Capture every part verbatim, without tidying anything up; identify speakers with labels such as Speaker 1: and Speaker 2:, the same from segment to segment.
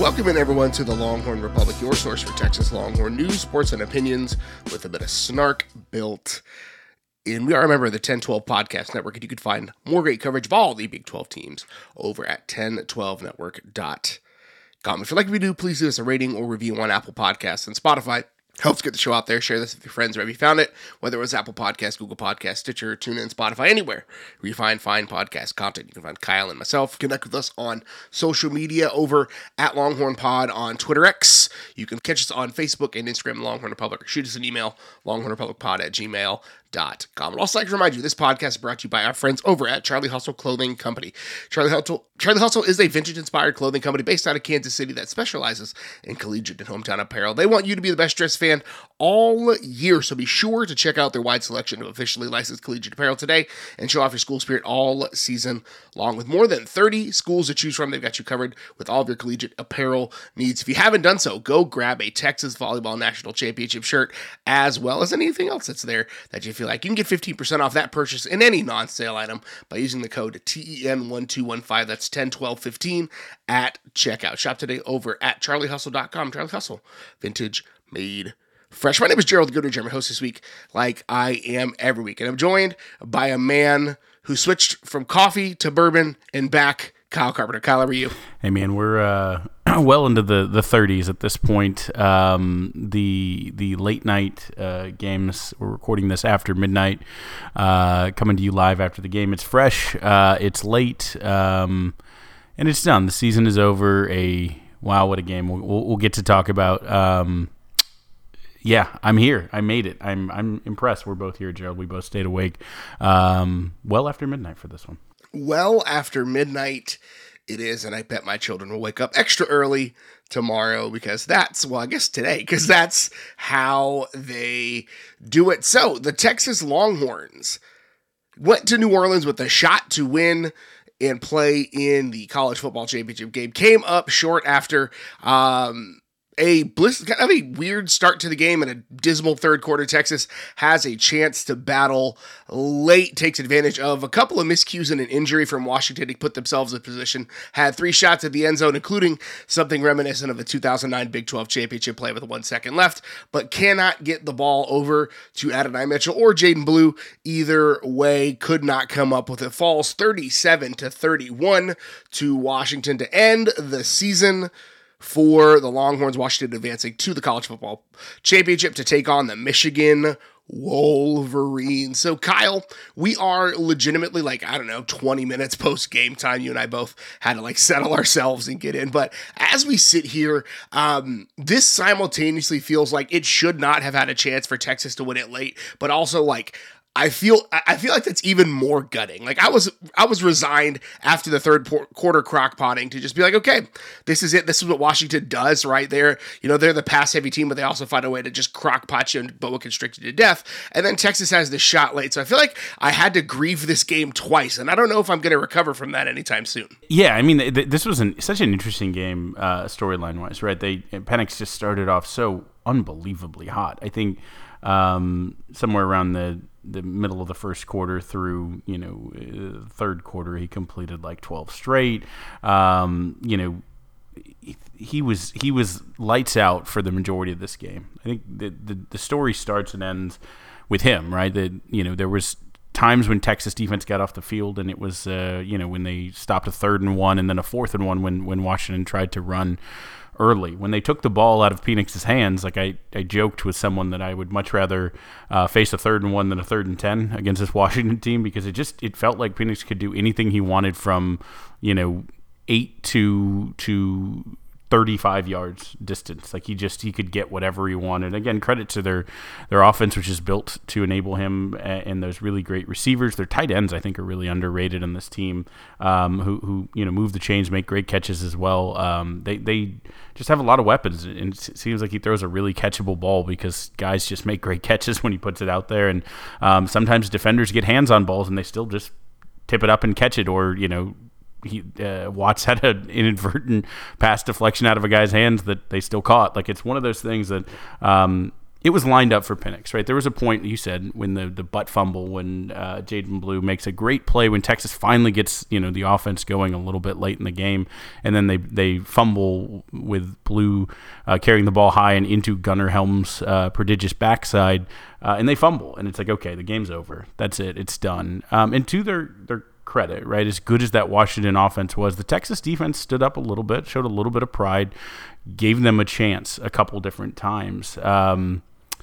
Speaker 1: Welcome in, everyone, to the Longhorn Republic, your source for Texas Longhorn news, sports, and opinions with a bit of snark built in. We are a member of the ten twelve Podcast Network, and you can find more great coverage of all the Big twelve teams over at ten twelve network dot com. If you'd like me to do, please do us a rating or review on Apple Podcasts and Spotify. Helps get the show out there. Share this with your friends wherever you found it, whether it was Apple Podcasts, Google Podcasts, Stitcher, TuneIn, Spotify, anywhere where you find fine podcast content. You can find Kyle and myself. Connect with us on social media over at Longhorn Pod on Twitter X. You can catch us on Facebook and Instagram, Longhorn Republic, or shoot us an email, longhornrepublicpod at gmail dot com. I'd also like to remind you, this podcast is brought to you by our friends over at Charlie Hustle Clothing Company. Charlie Hustle, Charlie Hustle is a vintage-inspired clothing company based out of Kansas City that specializes in collegiate and hometown apparel. They want you to be the best dressed fan all year, so be sure to check out their wide selection of officially licensed collegiate apparel today and show off your school spirit all season long. With more than thirty schools to choose from, they've got you covered with all of your collegiate apparel needs. If you haven't done so, go grab a Texas Volleyball National Championship shirt, as well as anything else that's there that you feel like. You can get fifteen percent off that purchase in any non-sale item by using the code T E N one two one five. That's ten twelve fifteen at checkout. Shop today over at charlie hustle dot com. Charlie Hustle, vintage made fresh. My name is Gerald Goodrich. I'm your host this week, like I am every week. And I'm joined by a man who switched from coffee to bourbon and back, Kyle Carpenter. Kyle, how are you?
Speaker 2: Hey, man, we're uh, well into the, the thirties at this point. Um, the the late night uh, games, we're recording this after midnight, uh, coming to you live after the game. It's fresh, uh, it's late, um, and it's done. The season is over. A wow, what a game. We'll, we'll, we'll get to talk about. Um, yeah, I'm here. I made it. I'm I'm impressed. We're both here, Gerald. We both stayed awake um, well after midnight for this one.
Speaker 1: Well after midnight it is, and I bet my children will wake up extra early tomorrow because that's, well, I guess today, because that's how they do it. So the Texas Longhorns went to New Orleans with a shot to win and play in the college football championship game. Came up short after um, a bliss, kind of a weird start to the game and a dismal third quarter. Texas has a chance to battle late, takes advantage of a couple of miscues and an injury from Washington to put themselves in position. Had three shots at the end zone, including something reminiscent of a two thousand nine Big twelve championship play with one second left, but cannot get the ball over to Adonai Mitchell or Jaden Blue. Either way, could not come up with it. Falls thirty-seven to thirty-one to Washington to end the season for the Longhorns. Washington advancing to the college football championship to take on the Michigan Wolverines. So, Kyle, we are legitimately like, I don't know, twenty minutes post game time. You and I both had to like settle ourselves and get in. But as we sit here, um, this simultaneously feels like it should not have had a chance for Texas to win it late, but also like, I feel I feel like that's even more gutting. Like I was I was resigned after the third por- quarter crock potting to just be like, okay, this is it. This is what Washington does right there. You know, they're the pass heavy team, but they also find a way to just crock pot you and boa constrict you to death. And then Texas has this shot late. So I feel like I had to grieve this game twice, and I don't know if I'm going to recover from that anytime soon.
Speaker 2: Yeah, I mean, th- this was an, such an interesting game uh, storyline wise, right? They Penix just started off so unbelievably hot. I think um, somewhere around the the middle of the first quarter through, you know, uh, third quarter, he completed like twelve straight. Um, you know, he, he was he was lights out for the majority of this game. I think the, the the story starts and ends with him, right? That, you know, there was times when Texas defense got off the field, and it was, uh, you know, when they stopped a third and one and then a fourth and one when when Washington tried to run early. When they took the ball out of Penix's hands, like I, I joked with someone that I would much rather uh, face a third and one than a third and ten against this Washington team, because it just it felt like Penix could do anything he wanted from, you know, eight to to thirty-five yards distance. Like he just he could get whatever he wanted. Again, credit to their their offense, which is built to enable him, and those really great receivers. Their tight ends, I think, are really underrated on this team. Um, who who you know move the chains, make great catches as well. Um, they they just have a lot of weapons, and it seems like he throws a really catchable ball because guys just make great catches when he puts it out there. And um, sometimes defenders get hands on balls and they still just tip it up and catch it, or you know. He, uh, Watts had an inadvertent pass deflection out of a guy's hands that they still caught. Like, it's one of those things that um, it was lined up for Penix, right? There was a point, you said, when the, the butt fumble, when uh, Jaden Blue makes a great play, when Texas finally gets, you know, the offense going a little bit late in the game, and then they they fumble with Blue uh, carrying the ball high and into Gunnar Helm's uh, prodigious backside, uh, and they fumble, and it's like, okay, the game's over. That's it. It's done. Um, and to their their credit, right, as good as that Washington offense was, the Texas defense stood up a little bit, showed a little bit of pride, gave them a chance a couple different times. Um,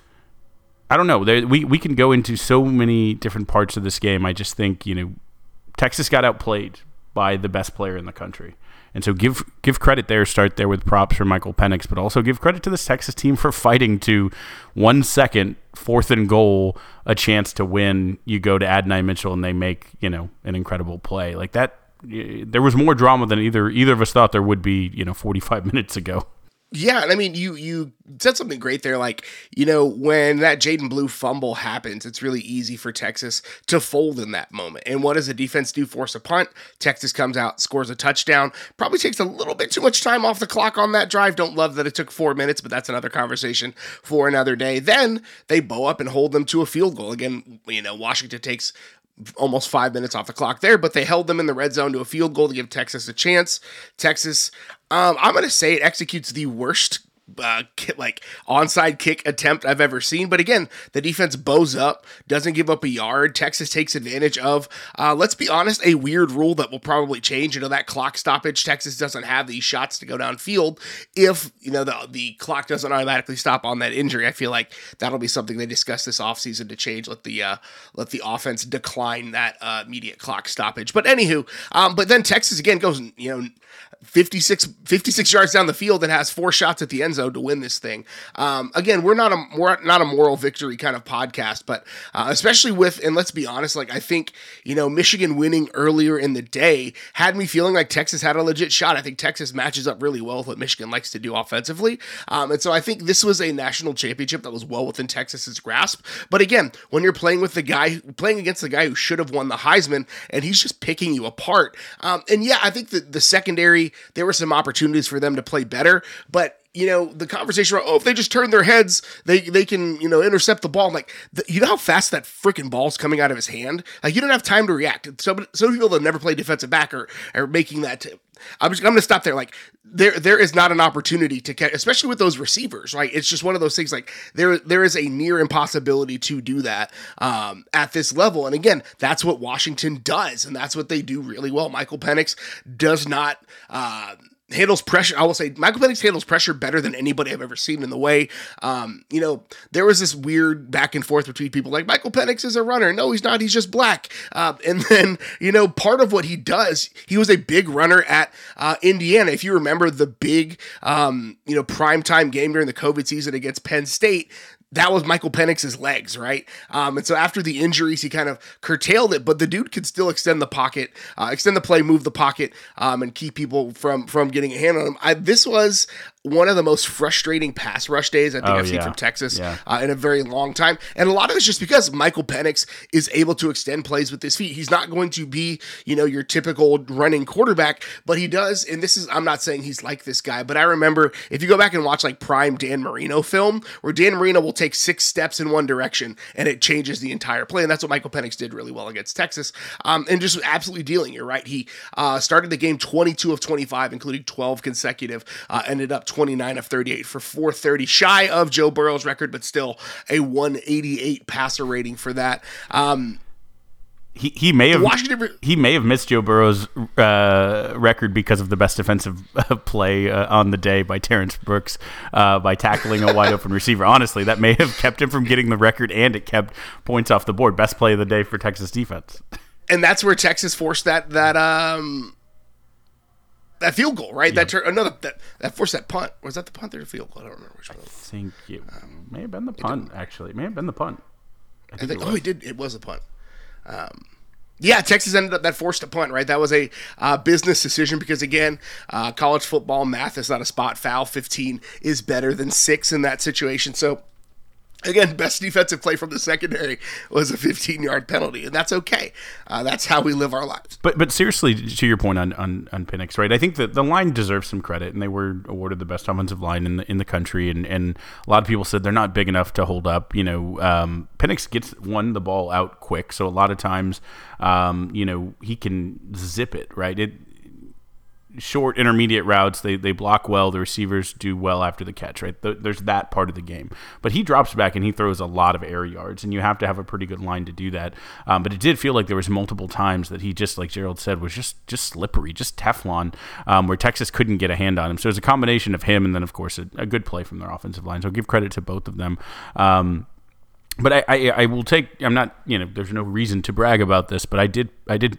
Speaker 2: I don't know. There, we, we can go into so many different parts of this game. I just think, you know, Texas got outplayed by the best player in the country. And so give give credit there, start there with props for Michael Penix, but also give credit to this Texas team for fighting to one second, fourth and goal, a chance to win. You go to Adonai Mitchell and they make, you know, an incredible play. Like that, there was more drama than either either of us thought there would be, you know, forty-five minutes ago.
Speaker 1: Yeah, and I mean, you you said something great there. Like, you know, when that Jaden Blue fumble happens, it's really easy for Texas to fold in that moment. And what does the defense do? Force a punt. Texas comes out, scores a touchdown. Probably takes a little bit too much time off the clock on that drive. Don't love that it took four minutes, but that's another conversation for another day. Then they bow up and hold them to a field goal. Again, you know, Washington takes almost five minutes off the clock there, but they held them in the red zone to a field goal to give Texas a chance. Texas, um, I'm going to say it executes the worst uh, like onside kick attempt I've ever seen. But again, the defense bows up, doesn't give up a yard. Texas takes advantage of, uh, let's be honest, a weird rule that will probably change. You know, that clock stoppage, Texas doesn't have these shots to go downfield. If, you know, the, the clock doesn't automatically stop on that injury, I feel like that'll be something they discuss this offseason to change. Let the, uh, let the offense decline that uh, immediate clock stoppage. But anywho, um, but then Texas again goes, you know, fifty-six, fifty-six yards down the field and has four shots at the end zone to win this thing. Um, again, we're not a we're not a moral victory kind of podcast, but uh, especially with, and let's be honest, like I think, you know, Michigan winning earlier in the day had me feeling like Texas had a legit shot. I think Texas matches up really well with what Michigan likes to do offensively. Um, and so I think this was a national championship that was well within Texas's grasp. But again, when you're playing with the guy, playing against the guy who should have won the Heisman, and he's just picking you apart. Um, and yeah, I think that the secondary, there were some opportunities for them to play better, but you know, the conversation about, oh, if they just turn their heads, they they can, you know, intercept the ball. I'm like, the, you know how fast that freaking ball's coming out of his hand? Like, you don't have time to react. Some, some people that never played defensive back are, are making that. T- I'm just, I'm going to stop there. Like, there there is not an opportunity to catch, especially with those receivers, right? It's just one of those things, like, there there is a near impossibility to do that um, at this level. And again, that's what Washington does, and that's what they do really well. Michael Penix does not... Uh, handles pressure. I will say Michael Penix handles pressure better than anybody I've ever seen in the way. Um, you know, there was this weird back and forth between people like Michael Penix is a runner. No, he's not. He's just black. Uh, and then, you know, part of what he does, he was a big runner at uh, Indiana. If you remember the big, um, you know, primetime game during the COVID season against Penn State, that was Michael Penix's legs, right? Um, and so after the injuries, he kind of curtailed it, but the dude could still extend the pocket, uh, extend the play, move the pocket, um, and keep people from from getting a hand on him. I, this was one of the most frustrating pass rush days I think oh, I've seen yeah. from Texas yeah. uh, in a very long time. And a lot of it's just because Michael Penix is able to extend plays with his feet. He's not going to be, you know, your typical running quarterback, but he does. And this is, I'm not saying he's like this guy, but I remember if you go back and watch like prime Dan Marino film, where Dan Marino will take six steps in one direction and it changes the entire play. And that's what Michael Penix did really well against Texas. Um, and just absolutely dealing. You're right. He uh, started the game twenty-two of twenty-five, including twelve consecutive, uh, ended up twenty-nine of thirty-eight for four thirty, shy of Joe Burrow's record, but still a one eighty-eight passer rating for that. Um,
Speaker 2: He he may have Washington, he may have missed Joe Burrow's uh, record because of the best defensive play uh, on the day by Terrence Brooks uh, by tackling a wide open receiver. Honestly, that may have kept him from getting the record, and it kept points off the board. Best play of the day for Texas defense. And
Speaker 1: that's where Texas forced that that um that field goal, right? Yep. That tur- another that, that forced that punt. Was that the punt or the field goal? I don't remember which one.
Speaker 2: I think it um, may have been the punt. Actually, it may have been the punt.
Speaker 1: I think. I think it oh, it did. It was a punt. Um, yeah, Texas ended up that forced a punt, right? That was a uh, business decision because, again, uh, college football math is not a spot foul. fifteen is better than six in that situation. So Again, best defensive play from the secondary was a fifteen-yard penalty, and that's okay. Uh, that's how we live our lives.
Speaker 2: But but seriously, to your point on, on, on Penix, right? I think that the line deserves some credit, and they were awarded the best offensive line in the in the country. And, and a lot of people said they're not big enough to hold up. You know, um, Penix gets one the ball out quick, so a lot of times, um, you know, he can zip it, right? It. Short intermediate routes, they they block well. The receivers do well after the catch, right? Th- there's that part of the game. But he drops back and he throws a lot of air yards, and you have to have a pretty good line to do that. Um, but it did feel like there was multiple times that he just, like Gerald said, was just just slippery, just Teflon, um, where Texas couldn't get a hand on him. So it was a combination of him and then, of course, a, a good play from their offensive line. So I'll give credit to both of them. Um, But I, I, I will take. I'm not. You know, there's no reason to brag about this, but I did. I did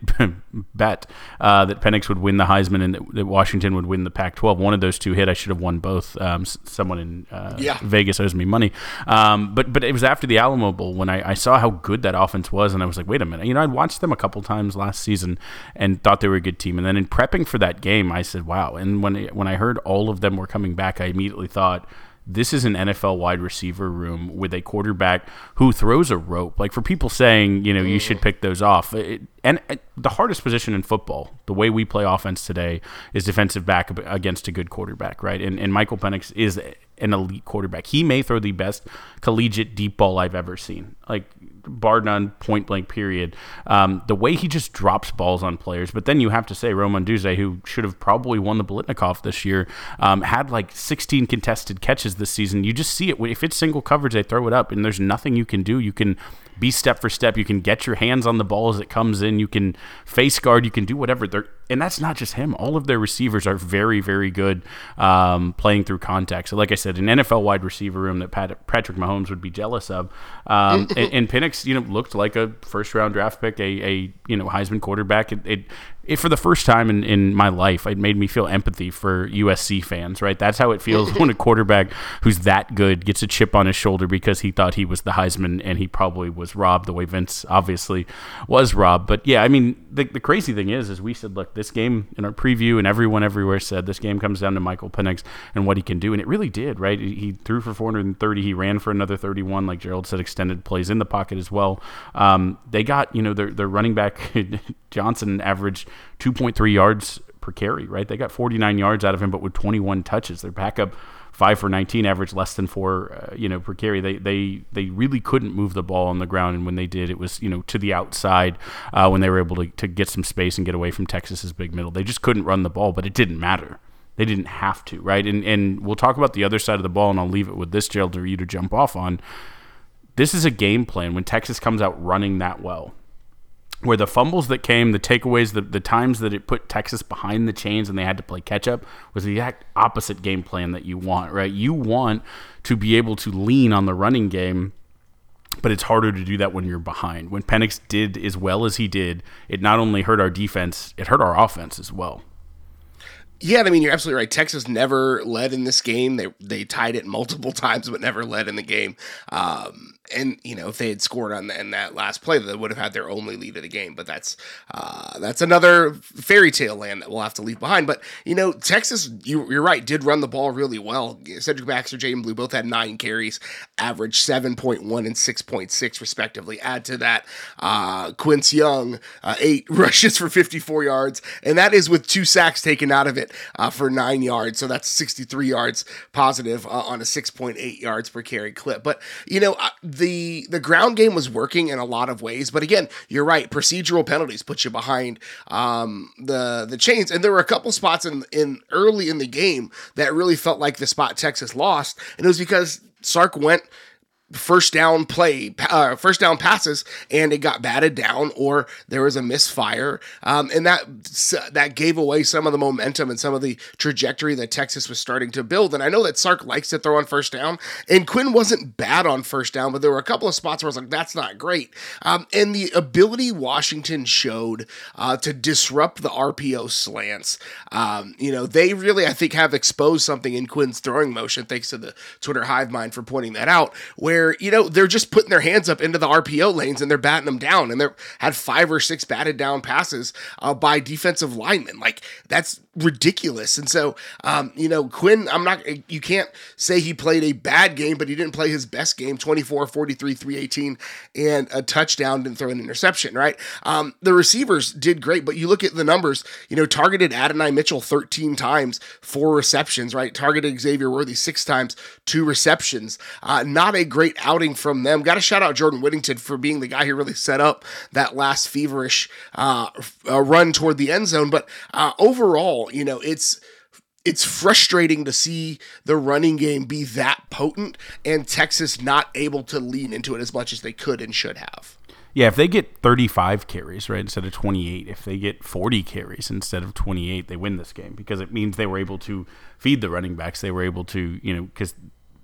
Speaker 2: bet uh, that Penix would win the Heisman and that, that Washington would win the Pac twelve. One of those two hit. I should have won both. Um, someone in uh,
Speaker 1: yeah.
Speaker 2: Vegas owes me money. Um, but but it was after the Alamo Bowl when I, I saw how good that offense was, and I was like, wait a minute. You know, I'd watched them a couple times last season and thought they were a good team. And then in prepping for that game, I said, wow. And when when I heard all of them were coming back, I immediately thought, this is an N F L wide receiver room with a quarterback who throws a rope. Like, for people saying, you know, you should pick those off. It, and it, the hardest position in football, the way we play offense today, is defensive back against a good quarterback, right? And, and Michael Penix is an elite quarterback. He may throw the best collegiate deep ball I've ever seen. Like, bar none, point blank, period. Um, the way he just drops balls on players. But then you have to say Roman Duze, who should have probably won the Biletnikoff this year, um, had like sixteen contested catches this season. You just see it. If it's single coverage, they throw it up, and there's nothing you can do. You can be step for step. You can get your hands on the ball as it comes in. You can face guard. You can do whatever. They're, and that's not just him. All of their receivers are very, very good um, playing through contact. So like I said, an N F L wide receiver room that Pat, Patrick Mahomes would be jealous of. Um, and, and Penix, you know, looked like a first round draft pick, a, a you know, Heisman quarterback. It, it, it for the first time in, in my life, it made me feel empathy for U S C fans, right? That's how it feels when a quarterback who's that good gets a chip on his shoulder because he thought he was the Heisman and he probably was robbed the way Vince obviously was robbed. But yeah, I mean, the, the crazy thing is, is we said, look, this game in our preview and everyone everywhere said this game comes down to Michael Penix and what he can do. And it really did, right? He threw for four hundred thirty. He ran for another thirty-one. Like Gerald said, extended plays in the pocket as well. Um, they got, you know, their, their running back Johnson averaged two point three yards per carry, right? They got forty-nine yards out of him, but with twenty-one touches. Their backup, five for nineteen, averaged less than four, uh, you know, per carry. They they they really couldn't move the ball on the ground, and when they did, it was, you know, to the outside uh, when they were able to, to get some space and get away from Texas's big middle. They just couldn't run the ball, but it didn't matter. They didn't have to, right? And and we'll talk about the other side of the ball, and I'll leave it with this, Gerald, for you to jump off on. This is a game plan when Texas comes out running that well, where the fumbles that came, the takeaways, the, the times that it put Texas behind the chains and they had to play catch-up was the exact opposite game plan that you want, right? You want to be able to lean on the running game, but it's harder to do that when you're behind. When Penix did as well as he did, it not only hurt our defense, it hurt our offense as well.
Speaker 1: Yeah, I mean, you're absolutely right. Texas never led in this game. They they tied it multiple times, but never led in the game. Um, and, you know, if they had scored on the, in that last play, they would have had their only lead of the game. But that's uh, that's another fairy tale land that we'll have to leave behind. But, you know, Texas, you, you're right, did run the ball really well. Cedric Baxter, Jaden Blue both had nine carries, averaged seven point one and six point six, respectively. Add to that, uh, Quince Young, uh, eight rushes for fifty-four yards. And that is with two sacks taken out of it uh, for nine yards. So that's sixty-three yards positive uh, on a six point eight yards per carry clip. But, you know, uh, the the ground game was working in a lot of ways. But again, you're right. Procedural penalties put you behind um, the the chains. And there were a couple spots in, in early in the game that really felt like the spot Texas lost. And it was because Sark went first down play, uh, first down passes, and it got batted down, or there was a misfire, um, and that that gave away some of the momentum and some of the trajectory that Texas was starting to build. And I know that Sark likes to throw on first down, and Quinn wasn't bad on first down, but there were a couple of spots where I was like, that's not great. Um, and the ability Washington showed uh, to disrupt the R P O slants, um, you know, they really, I think, have exposed something in Quinn's throwing motion, thanks to the Twitter hive mind for pointing that out, where you know, they're just putting their hands up into the R P O lanes and they're batting them down, and they had five or six batted down passes uh, by defensive linemen. Like, that's ridiculous. And so, um, you know, Quinn, I'm not, you can't say he played a bad game, but he didn't play his best game, twenty-four, forty-three, three eighteen, and a touchdown, didn't throw an interception, right? Um, the receivers did great, but you look at the numbers, you know, targeted Adonai Mitchell thirteen times, four receptions, right? Targeted Xavier Worthy six times, two receptions. Uh, not a great outing from them. Got to shout out Jordan Whittington for being the guy who really set up that last feverish uh, uh, run toward the end zone. But uh, overall, you know, it's it's frustrating to see the running game be that potent and Texas not able to lean into it as much as they could and should have.
Speaker 2: Yeah, if they get thirty-five carries, right, instead of twenty-eight, if they get forty carries instead of twenty-eight, they win this game because it means they were able to feed the running backs. They were able to, you know, because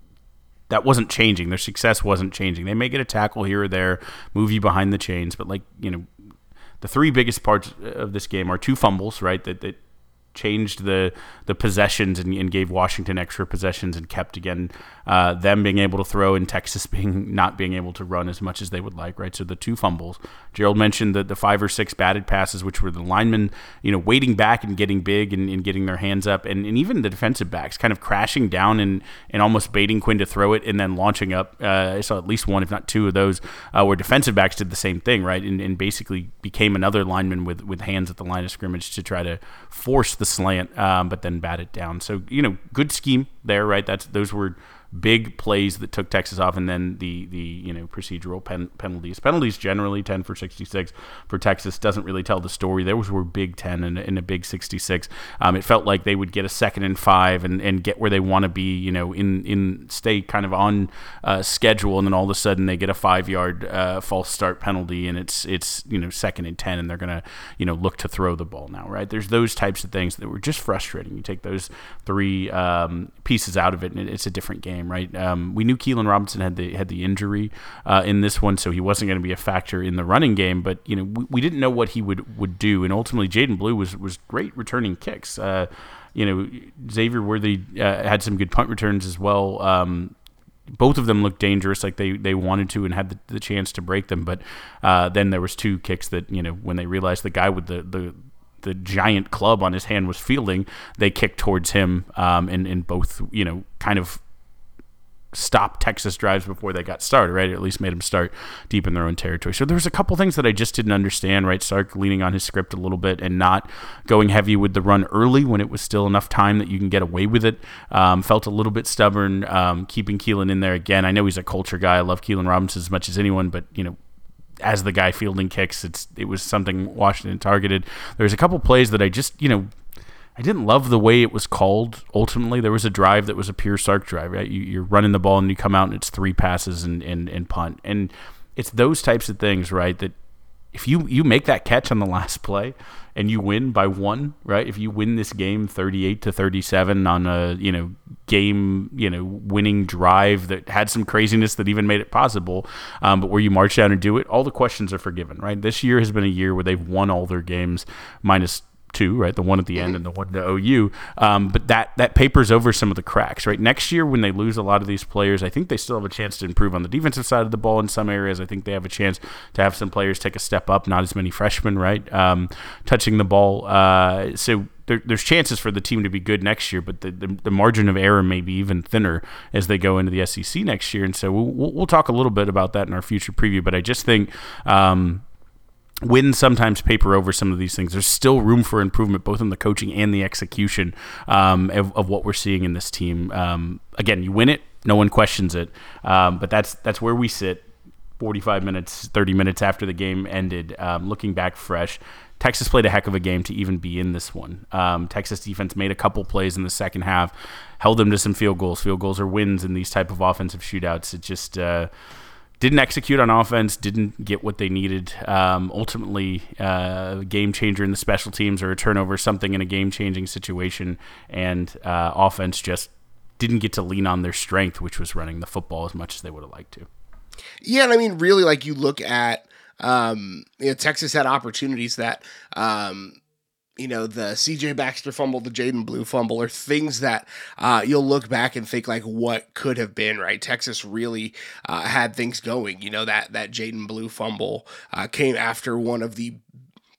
Speaker 2: that wasn't changing. Their success wasn't changing. They may get a tackle here or there, move you behind the chains, but like, you know, the three biggest parts of this game are two fumbles, right, that, that changed the the possessions and, and gave Washington extra possessions and kept, again, uh, them being able to throw and Texas being not being able to run as much as they would like, right? So the two fumbles. Gerald mentioned the, the five or six batted passes, which were the linemen, you know, waiting back and getting big and, and getting their hands up, and, and even the defensive backs kind of crashing down and, and almost baiting Quinn to throw it and then launching up. Uh, I saw at least one, if not two of those, uh, where defensive backs did the same thing, right? And, and basically became another lineman with, with hands at the line of scrimmage to try to force the slant, um, but then bat it down. So, you know, good scheme there, right? That's those were big plays that took Texas off, and then the the you know procedural pen, penalties. Penalties generally ten for sixty-six for Texas doesn't really tell the story. Those were big ten and, and a big sixty-six. Um, it felt like they would get a second and five and, and get where they want to be, you know, in in stay kind of on uh, schedule, and then all of a sudden they get a five yard uh, false start penalty, and it's it's you know second and ten, and they're gonna you know look to throw the ball now, right? There's those types of things that were just frustrating. You take those three um, pieces out of it, and it's a different game. Right, um, we knew Keelan Robinson had the had the injury uh, in this one, so he wasn't going to be a factor in the running game. But you know, we, we didn't know what he would, would do, and ultimately, Jaden Blue was was great returning kicks. Uh, you know, Xavier Worthy uh, had some good punt returns as well. Um, both of them looked dangerous, like they, they wanted to and had the, the chance to break them. But uh, then there was two kicks that, you know, when they realized the guy with the the the giant club on his hand was fielding, they kicked towards him, um, and and both you know kind of stop Texas drives before they got started, right? Or at least made them start deep in their own territory. So there was a couple things that I just didn't understand, right? Sark leaning on his script a little bit and not going heavy with the run early when it was still enough time that you can get away with it. Um, felt a little bit stubborn, um, keeping Keelan in there again. I know he's a culture guy. I love Keelan Robinson as much as anyone, but, you know, as the guy fielding kicks, it's it was something Washington targeted. There's a couple plays that I just, you know, I didn't love the way it was called. Ultimately, there was a drive that was a pure Sark drive, right? You, you're running the ball and you come out and it's three passes and, and, and punt. And it's those types of things, right, that if you, you make that catch on the last play and you win by one, right? If you win this game thirty-eight to thirty-seven on a, you know, game, you know, winning drive that had some craziness that even made it possible, um, but where you march down and do it, all the questions are forgiven, right? This year has been a year where they've won all their games minus two, right? The one at the end and the one to O U. Um, but that that papers over some of the cracks, right? Next year, when they lose a lot of these players, I think they still have a chance to improve on the defensive side of the ball in some areas. I think they have a chance to have some players take a step up, not as many freshmen, right? Um, touching the ball. Uh, so there, there's chances for the team to be good next year, but the, the, the margin of error may be even thinner as they go into the S E C next year. And so we'll, we'll talk a little bit about that in our future preview, but I just think um, wins sometimes paper over some of these things. There's still room for improvement, both in the coaching and the execution um, of, of what we're seeing in this team. Um, again, you win it, no one questions it, um, but that's that's where we sit. forty-five minutes, thirty minutes after the game ended, um, looking back fresh. Texas played a heck of a game to even be in this one. Um, Texas defense made a couple plays in the second half, held them to some field goals. Field goals are wins in these type of offensive shootouts. It just uh, didn't execute on offense, didn't get what they needed. Um, ultimately, uh, game changer in the special teams or a turnover, something in a game-changing situation, and uh, offense just didn't get to lean on their strength, which was running the football as much as they would have liked to.
Speaker 1: Yeah, and I mean, really, like you look at, um, you know, Texas had opportunities that, um, you know, the C J Baxter fumble, the Jaden Blue fumble, are things that uh, you'll look back and think like, what could have been, right? Texas really uh, had things going. You know, that that Jaden Blue fumble uh, came after one of the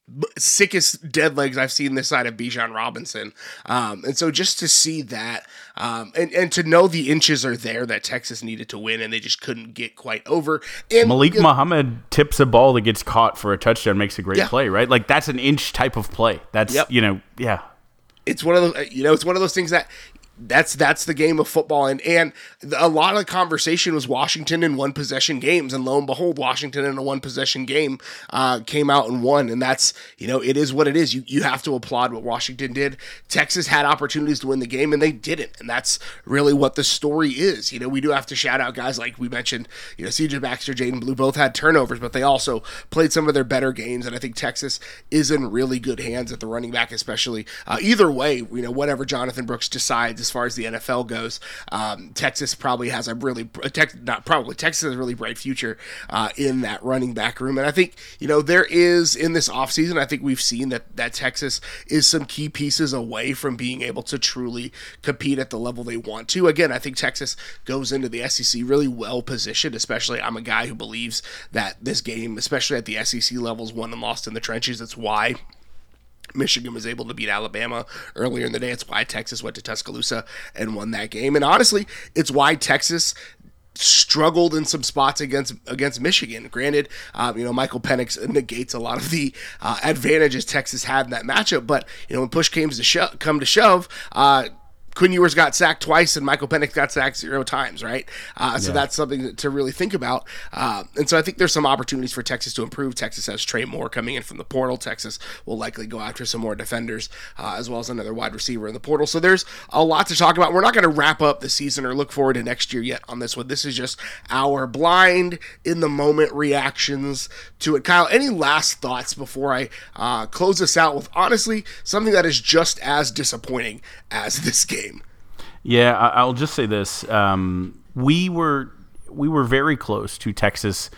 Speaker 1: sickest dead legs I've seen this side of Bijan Robinson. Um, and so just to see that, um, and, and to know the inches are there that Texas needed to win and they just couldn't get quite over. And
Speaker 2: Malik
Speaker 1: you know,
Speaker 2: Muhammad tips a ball that gets caught for a touchdown, makes a great
Speaker 1: yeah.
Speaker 2: play, right? Like that's an inch type of play. That's, yep. you know, yeah.
Speaker 1: It's one of those, you know, it's one of those things that That's that's the game of football, and and a lot of the conversation was Washington in one possession games, and lo and behold, Washington in a one possession game uh, came out and won, and that's you know it is what it is. You you have to applaud what Washington did. Texas had opportunities to win the game, and they didn't, and that's really what the story is. You know, we do have to shout out guys like we mentioned. You know, C J Baxter, Jaden Blue both had turnovers, but they also played some of their better games, and I think Texas is in really good hands at the running back, especially. Uh, either way, you know, whatever Jonathan Brooks decides as far as the N F L goes, um, Texas probably has a really, tech, not probably, Texas has a really bright future uh, in that running back room. And I think, you know, there is in this offseason, I think we've seen that, that Texas is some key pieces away from being able to truly compete at the level they want to. Again, I think Texas goes into the S E C really well positioned, especially I'm a guy who believes that this game, especially at the S E C levels, won and lost in the trenches. That's why Michigan was able to beat Alabama earlier in the day. It's why Texas went to Tuscaloosa and won that game. And honestly, it's why Texas struggled in some spots against against Michigan. Granted, um, you know, Michael Penix negates a lot of the uh, advantages Texas had in that matchup. But, you know, when push came to sho- come to shove, uh, Quinn Ewers got sacked twice and Michael Penix got sacked zero times, right? Uh, so yeah. that's something to really think about. Uh, and so I think there's some opportunities for Texas to improve. Texas has Trey Moore coming in from the portal. Texas will likely go after some more defenders uh, as well as another wide receiver in the portal. So there's a lot to talk about. We're not going to wrap up the season or look forward to next year yet on this one. This is just our blind, in-the-moment reactions to it. Kyle, any last thoughts before I uh, close this out with, honestly, something that is just as disappointing as this game?
Speaker 2: Yeah, I'll just say this: um, we were we were very close to Texas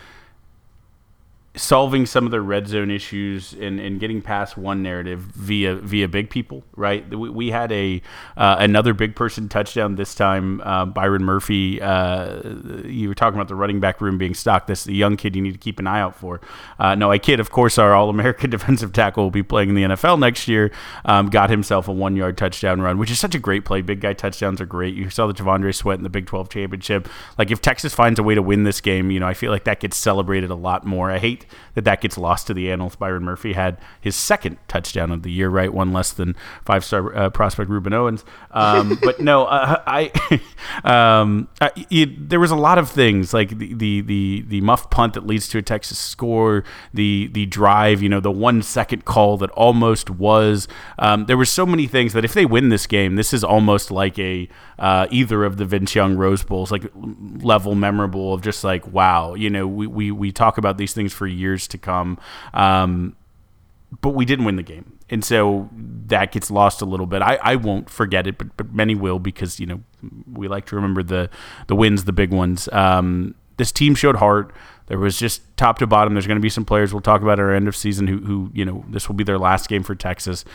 Speaker 2: solving some of their red zone issues and, and getting past one narrative via via big people, right? We, we had a uh, another big person touchdown this time. Uh, Byron Murphy. Uh, you were talking about the running back room being stocked. This is a young kid you need to keep an eye out for. Uh, no, a kid, of course, our All-American defensive tackle will be playing in the N F L next year. Um, got himself a one-yard touchdown run, which is such a great play. Big guy touchdowns are great. You saw the Javondre Sweat in the Big twelve championship. Like if Texas finds a way to win this game, you know, I feel like that gets celebrated a lot more. I hate that that gets lost to the annals. Byron Murphy had his second touchdown of the year, right? One less than five-star uh, prospect Ruben Owens. Um, but no, uh, I, um, I it, there was a lot of things like the, the the the muff punt that leads to a Texas score, the the drive, you know, the one second call that almost was. Um, there were so many things that if they win this game, this is almost like a uh, either of the Vince Young Rose Bowls, like level memorable of just like, wow, you know, we we we talk about these things for years to come, um, but we didn't win the game, and so that gets lost a little bit. I, I won't forget it, but but many will, because you know we like to remember the the wins, the big ones. Um, this team showed heart. There was just top to bottom. There's going to be some players we'll talk about at our end of season who, who you know, this will be their last game for Texas,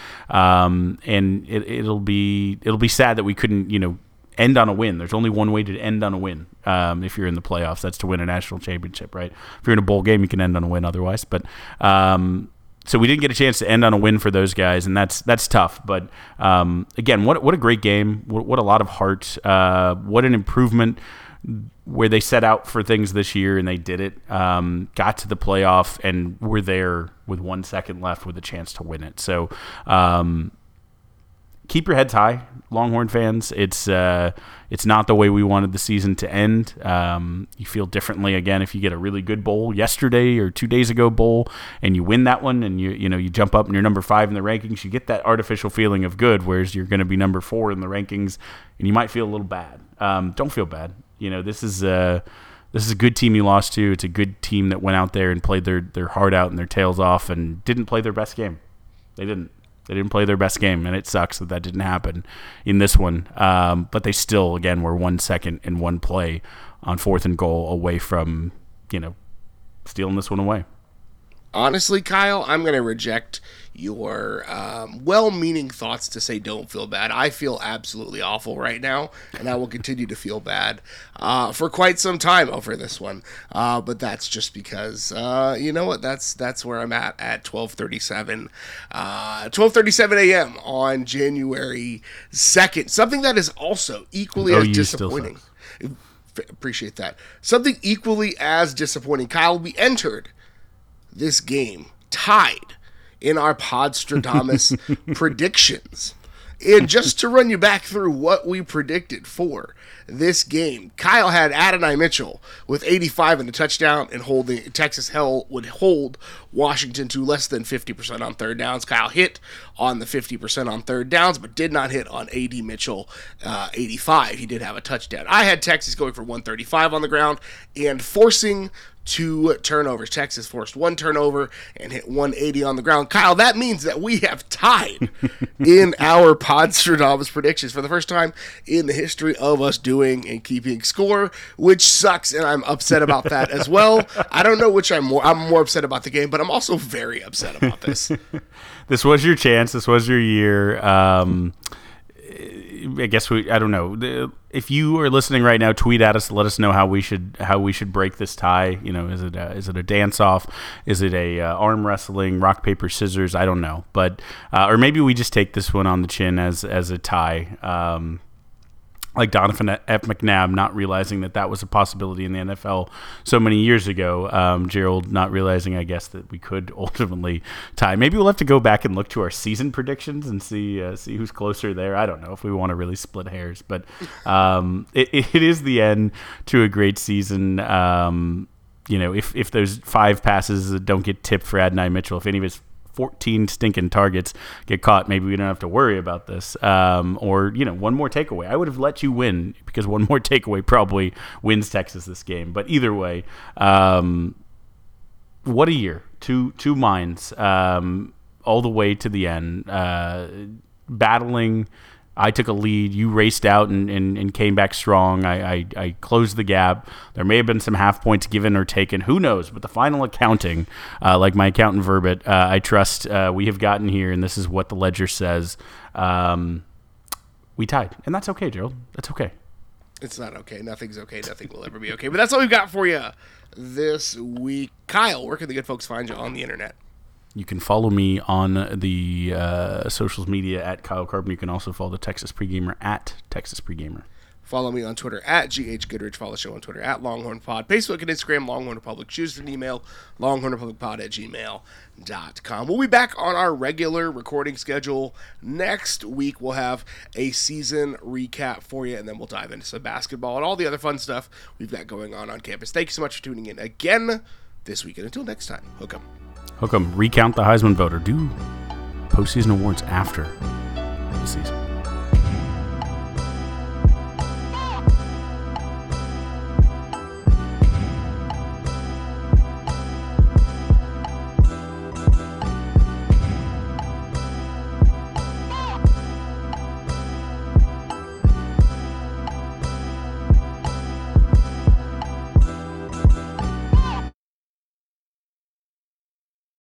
Speaker 2: um, and it, it'll be it'll be sad that we couldn't, you know, end on a win. There's only one way to end on a win. Um, if you're in the playoffs, that's to win a national championship, right? If you're in a bowl game, you can end on a win otherwise. But um, so we didn't get a chance to end on a win for those guys, and that's that's tough. But um, again, what what a great game! What, what a lot of heart! Uh, what an improvement where they set out for things this year and they did it. Um, got to the playoff and were there with one second left with a chance to win it. So. Um, Keep your heads high, Longhorn fans. It's uh, it's not the way we wanted the season to end. Um, you feel differently again if you get a really good bowl yesterday or two days ago bowl, and you win that one, and you you know you jump up and you're number five in the rankings. You get that artificial feeling of good, whereas you're going to be number four in the rankings, and you might feel a little bad. Um, don't feel bad. You know this is uh, this is a good team you lost to. It's a good team that went out there and played their their heart out and their tails off, and didn't play their best game. They didn't. They didn't play their best game, and it sucks that that didn't happen in this one. Um, but they still, again, were one second and one play on fourth and goal away from, you know, stealing this one away.
Speaker 1: Honestly, Kyle, I'm going to reject your um, well-meaning thoughts to say don't feel bad. I feel absolutely awful right now, and I will continue to feel bad uh, for quite some time over this one. Uh, but that's just because, uh, you know what, that's that's where I'm at at twelve thirty-seven, uh, twelve thirty-seven a.m. on January second. Something that is also equally
Speaker 2: oh,
Speaker 1: as
Speaker 2: you
Speaker 1: disappointing. Appreciate that. Something equally as disappointing. Kyle, we entered this game tied in our Podstradamus predictions. And just to run you back through what we predicted for this game, Kyle had Adonai Mitchell with eighty-five and a touchdown and holding Texas Hell would hold Washington to less than fifty percent on third downs. Kyle hit on the fifty percent on third downs, but did not hit on A D Mitchell uh, eighty-five. He did have a touchdown. I had Texas going for one thirty-five on the ground and forcing two turnovers. Texas forced one turnover and hit one eighty on the ground. Kyle, that means that we have tied in our Podstradamus predictions for the first time in the history of us doing and keeping score, which sucks, and I'm upset about that as well. I don't know which I'm more. I'm more upset about the game, but I'm also very upset about this.
Speaker 2: This was your chance. This was your year. Um, I guess we. I don't know. If you are listening right now, tweet at us. Let us know how we should how we should break this tie. You know, is it a, is it a dance off? Is it a uh, arm wrestling, rock paper scissors? I don't know, but uh, or maybe we just take this one on the chin as as a tie. Um, like Donovan F. McNabb not realizing that that was a possibility in the N F L so many years ago. Um, Gerald not realizing, I guess, that we could ultimately tie. Maybe we'll have to go back and look to our season predictions and see uh, see who's closer there. I don't know if we want to really split hairs, but um, it, it is the end to a great season. Um, you know, if, if those five passes don't get tipped for Adonai Mitchell, if any of his fourteen stinking targets get caught, maybe we don't have to worry about this. Um, or, you know, one more takeaway. I would have let you win because one more takeaway probably wins Texas this game. But either way, um, what a year. Two two minds um, all the way to the end. Uh, battling. I took a lead. You raced out and, and, and came back strong. I, I, I closed the gap. There may have been some half points given or taken. Who knows? But the final accounting, uh, like my accountant Verbit, uh, I trust uh, we have gotten here, and this is what the ledger says. Um, we tied. And that's okay, Gerald. That's okay.
Speaker 1: It's not okay. Nothing's okay. Nothing will ever be okay. But that's all we've got for you this week. Kyle, where can the good folks find you on the internet?
Speaker 2: You can follow me on the uh, socials media at Kyle Carbon. You can also follow the Texas Pregamer at Texas Pregamer.
Speaker 1: Follow me on Twitter at G H Goodrich. Follow the show on Twitter at Longhorn Pod. Facebook and Instagram, Longhorn Republic. Choose an email, longhornrepublicpod at gmail dot com. We'll be back on our regular recording schedule next week. We'll have a season recap for you, and then we'll dive into some basketball and all the other fun stuff we've got going on on campus. Thank you so much for tuning in again this week. And until next time, hook 'em.
Speaker 2: Hook 'em. Recount the Heisman voter. Do postseason awards after the season.